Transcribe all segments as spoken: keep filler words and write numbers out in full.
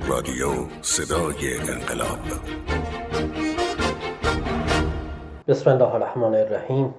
رادیو صدای انقلاب. بسم الله الرحمن الرحیم.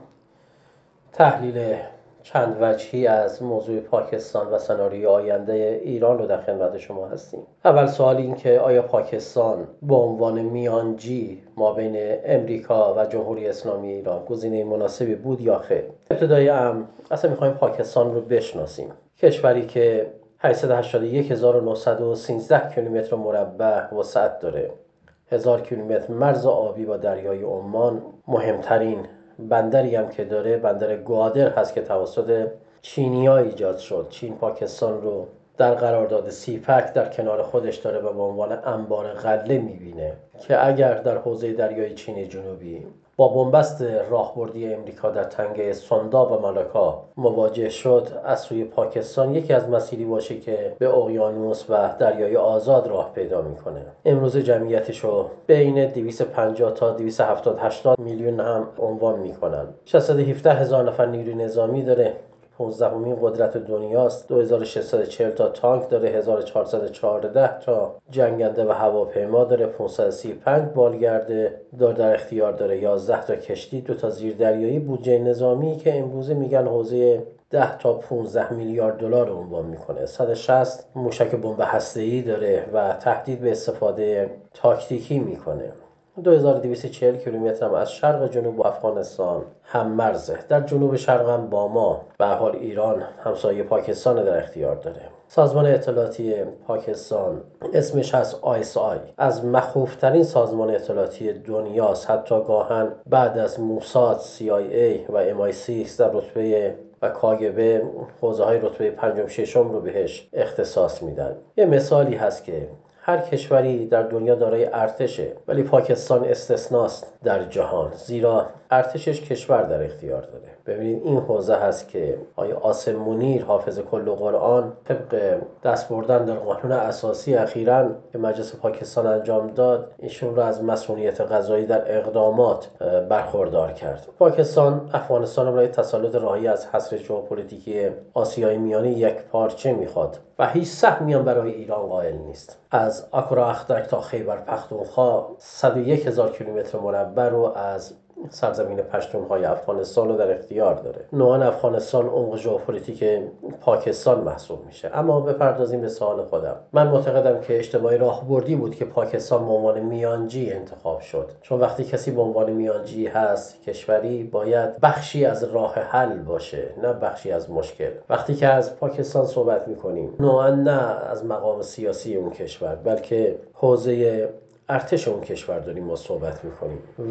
تحلیل چند وجهی از موضوع پاکستان و سناریوی آینده ایران رو در خدمت شما هستیم. اول سوال این که آیا پاکستان به عنوان میانجی ما بین امریکا و جمهوری اسلامی ایران گزینه مناسبی بود یا خیر؟ ابتدای امر اصلا میخوایم پاکستان رو بشناسیم. کشوری که هشتصد و هشتاد و یک هزار و نهصد و سیزده کیلومتر مربع وسعت داره، هزار کیلومتر مرز آبی با دریای عمان، مهمترین بندری هم که داره بندر گوادر هست که توسط چینی‌ها ایجاد شد. چین پاکستان رو در قرارداد سیپک در کنار خودش داره و به عنوان انبار غله می‌بینه که اگر در حوزه دریای چین جنوبی با بنبست راهبردی امریکا در تنگه سوندا و مالاکا مواجه شد، از سوی پاکستان یکی از مسیری باشه که به اقیانوس و دریای آزاد راه پیدا میکنه. امروز جمعیتش رو بین دویست و پنجاه تا دویست و هفتاد هشتاد میلیون هم عنوان میکنن. ششصد و هفده هزار نفر نیروی نظامی داره، پانزدهمین قدرت دنیاست، دو هزار و ششصد و چهل تا تانک داره، هزار و چهارصد و چهارده تا جنگنده و هواپیما داره، پانصد و سی و پنج بالگرد داره در اختیار داره، یازده تا کشتی، دو تا زیردریایی. بودجه نظامی که امروزه میگن حوزه ده تا پانزده میلیارد دلار عنوان میکنه. صد و شصت موشک بمب هسته‌ای داره و تهدید به استفاده تاکتیکی میکنه. دو هزار و دویست و چهل کیلومتر هم از شرق جنوب افغانستان هم مرزه. در جنوب شرق هم با ما به هر حال ایران همسایه پاکستان در اختیار داره. سازمان اطلاعاتی پاکستان اسمش هست آی اس آی، از مخوفترین سازمان اطلاعاتی دنیاست. حتی گاهن بعد از موساد، سی آی ای و ام آی سیکس در رتبه و کاگبه حوزه های رتبه پنجم ششم رو بهش اختصاص میدن. یه مثالی هست که هر کشوری در دنیا دارای ارتشه، ولی پاکستان استثناست در جهان، زیرا ارتشش کشور در اختیار داره. ببینید این حوزه هست که آقای عاصم منیر حافظ کل قرآن طبق دست بردن در قانون اساسی اخیراً که مجلس پاکستان انجام داد، ایشون رو از مسئولیت قضایی در اقدامات برخوردار کرد. پاکستان افغانستان رو برای تسلط راهی از حصر ژئوپلیتیکی آسیای میانه یک پارچه میخواد و هیچ سهمی هم برای ایران قائل نیست. از آکورا اخترک تا خیبر پختونخوا صد و یک هزار کیلومتر مربع رو از سرزمین پشتونهای افغانستان رو در اختیار داره. نوعاً افغانستان عمق ژئوپلیتیک پاکستان محسوب میشه. اما بپردازیم به سوال خودم. من معتقدم که اشتباه راهبردی بود که پاکستان به عنوان میانجی انتخاب شد، چون وقتی کسی به عنوان میانجی هست، کشوری باید بخشی از راه حل باشه، نه بخشی از مشکل. وقتی که از پاکستان صحبت میکنیم، نوعاً نه از مقام سیاسی اون کشور، بلکه حوزه ارتش اون کشور داریم ما صحبت میکنیم و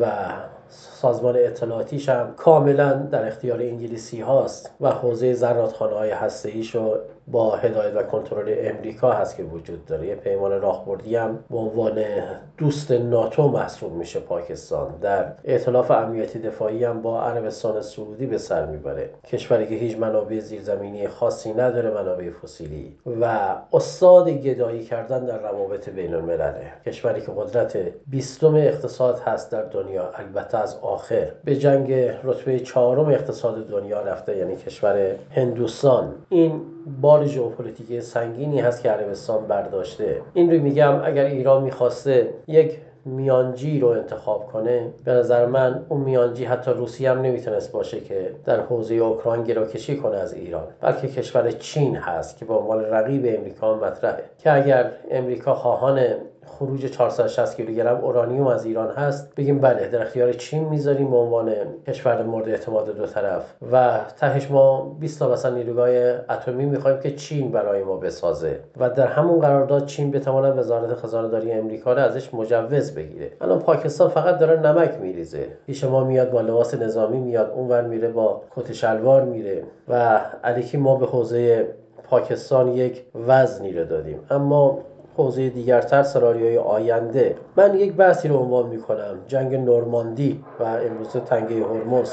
سازمان اطلاعاتیش هم کاملا در اختیار انگلیسی هاست و حوزه زرادخانه های هسته‌ایش رو با هدایت و کنترل امریکا هست که وجود داره. یه پیمان راهبردی هم به عنوان دوست ناتو محسوب میشه. پاکستان در ائتلاف امنیتی دفاعی هم با عربستان سعودی به سر میبره، کشوری که هیچ منابع زیرزمینی خاصی نداره، منابع فسیلی، و استاد گدایی کردن در روابط بین الملله. کشوری که قدرت بیستم اقتصاد هست در دنیا، البته از آخر به جنگ رتبه چهارم اقتصاد دنیا رفته، یعنی کشور هندوستان. این بار ژئوپلیتیک سنگینی هست که عربستان برداشته. این رو میگم اگر ایران میخواسته یک میانجی رو انتخاب کنه، به نظر من اون میانجی حتی روسیه هم نمیتونست باشه که در حوزه اوکراین گروکشی کنه از ایران، بلکه کشور چین هست که به عنوان رقیب امریکا مطرحه، که اگر امریکا خواهان خروج چهارصد و شصت کیلوگرم اورانیوم از ایران هست، بگیم بله در اختیار چین میذاریم به عنوان کشور مورد اعتماد دو طرف و تهش ما بیست تا مثلا نیروگاه اتمی میخوایم که چین برای ما بسازه و در همون قرارداد چین بتواند وزارت خزانه داری امریکا رو ازش مجوز بگیره. الان پاکستان فقط داره نمک میریزه. پیش ما میاد با لباس نظامی میاد، اونور میره با کت شلوار میره و علیکی ما به حوزه پاکستان یک وزنی رو دادیم. اما حوزه دیگرتر، سناریوی آینده، من یک بحثی رو عنوان میکنم: جنگ نورماندی و امروز تنگه هرمز.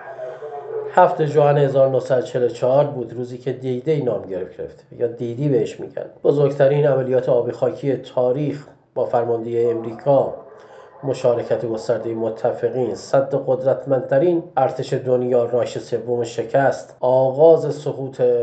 هفتم ژوئن هزار و نهصد و چهل و چهار بود روزی که دی دی نام گرفت، یا دیدی بهش میگن. بزرگترین عملیات آبی خاکی تاریخ با فرماندهی امریکا، مشارکت گسترده متفقین، صد قدرتمندترین ارتش دنیا، رایش سوم شکست، آغاز سقوط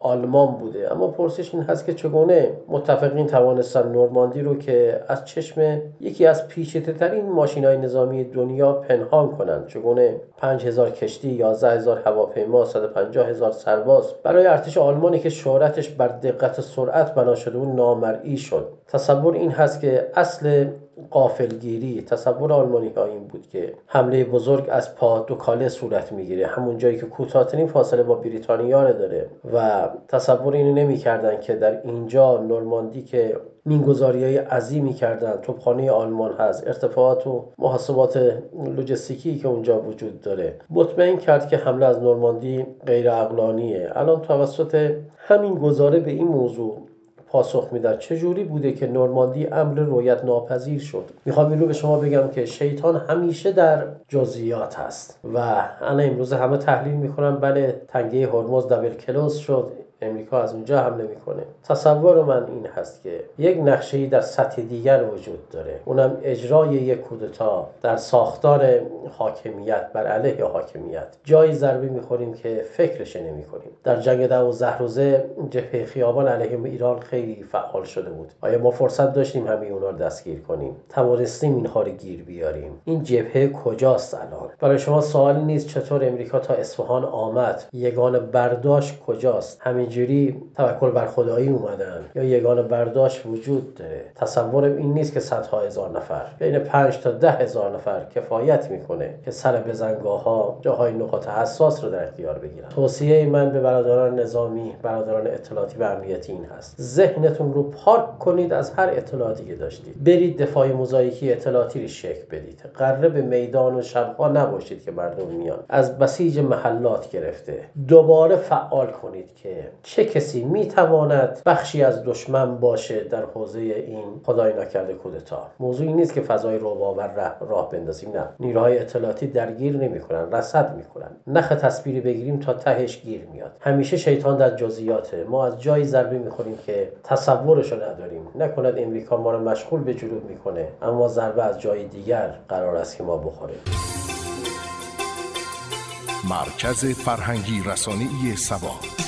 آلمان بوده. اما پرسش این هست که چگونه متفقین توانستن نورماندی رو که از چشم یکی از پیچیده‌ترین ماشین‌های نظامی دنیا پنهان کنند؟ چگونه پنج هزار کشتی، یازده هزار هواپیما، صد و پنجاه هزار سرباز برای ارتش آلمانی که شهرتش بر دقت و سرعت بنا شده بود نامرئی شد؟ تصور این هست که اصل غافلگیری تصور آلمانی ها این بود که حمله بزرگ از پا دو کاله صورت میگیره، همون جایی که کوتاه‌ترین فاصله با بریتانیا داره، و تصور اینو نمی‌کردن که در اینجا نورماندی که مینگذاری‌های عظیمی کردن، توپخانه آلمان هست، ارتفاعات و محاسبات لوجستیکی که اونجا وجود داره، مطمئن کرد که حمله از نورماندی غیر عقلانیه. الان توسط همین گزاره به این موضوع پاسخ میدن چجوری بوده که نورماندی امر رویت ناپذیر شد. میخوام این رو به شما بگم که شیطان همیشه در جزئیات هست و انا امروز همه تحلیل میکنن بله تنگه هرمز دبل کلوز شد، امریکا از اونجا حمله میکنه. تصور من این هست که یک نقشه‌ای در سطح دیگر وجود داره، اونم اجرای یک کودتا در ساختار حاکمیت بر علیه حاکمیت. جایی ضربه میخوریم که فکرش نمیکنیم. در جنگ دوازده روزه جبهه خیابان علیه ایران خیلی فعال شده بود. آیا ما فرصت داشتیم همه اونا رو دستگیر کنیم؟ توانستیم اینها رو گیر بیاریم؟ این جبهه کجاست الان؟ برای شما سوالی نیست چطور امریکا تا اصفهان آمد؟ یگانه برداشت کجاست؟ همینجوری توکل بر خدایی اومدن یا یگانه برداشت وجود داره؟ تصورم این نیست که صدها هزار نفر، بین پنج تا ده هزار نفر کفایت میکنه که سر بزنگاه‌ها جاهای نقاط حساس رو در اختیار بگیرن. توصیه من به برادران نظامی، برادران اطلاعاتی و امنیتی این هست: ذهنتون رو پاک کنید از هر اطلاعاتی که داشتید. برید دفاع موزاییکی اطلاعاتی رو شکل بدید. قراره به میدان و شب‌ها نباشید که مردم میان. از بسیج محلات گرفته دوباره فعال کنید که چه کسی میتواند بخشی از دشمن باشه در حوزه این خدای نکرده کودتا. موضوعی نیست که فضای رعب‌آور راه, راه بندازیم، نه. نیروهای اطلاعاتی درگیر نمیکنن، رصد میکنن. نخ تصویری بگیریم تا تهش گیر میاد. همیشه شیطان در جزئیاته. ما از جایی ضربه میخوریم که تصورشو نداریم. نکند امریکا ما رو مشغول به جنوب میکنه اما ضربه از جای دیگر قرار است که ما بخوریم. مرکز فرهنگی رسانه‌ای سبا.